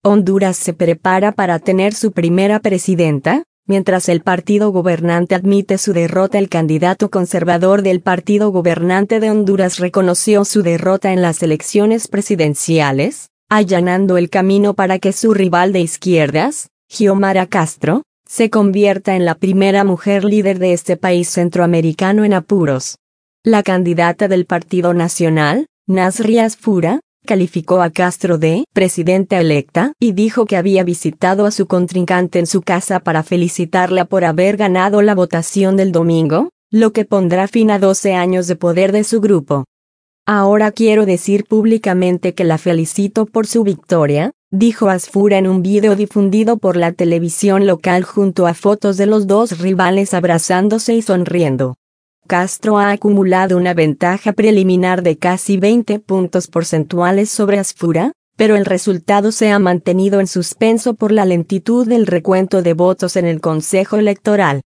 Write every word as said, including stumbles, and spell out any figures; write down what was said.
Honduras se prepara para tener su primera presidenta. Mientras el partido gobernante admite su derrota, el candidato conservador del partido gobernante de Honduras reconoció su derrota en las elecciones presidenciales, allanando el camino para que su rival de izquierdas, Xiomara Castro, se convierta en la primera mujer líder de este país centroamericano en apuros. La candidata del Partido Nacional, Nasri Asfura, calificó a Castro de presidenta electa y dijo que había visitado a su contrincante en su casa para felicitarla por haber ganado la votación del domingo, lo que pondrá fin a doce años de poder de su grupo. Ahora quiero decir públicamente que la felicito por su victoria, dijo Asfura en un video difundido por la televisión local junto a fotos de los dos rivales abrazándose y sonriendo. Castro ha acumulado una ventaja preliminar de casi veinte puntos porcentuales sobre Asfura, pero el resultado se ha mantenido en suspenso por la lentitud del recuento de votos en el Consejo Electoral.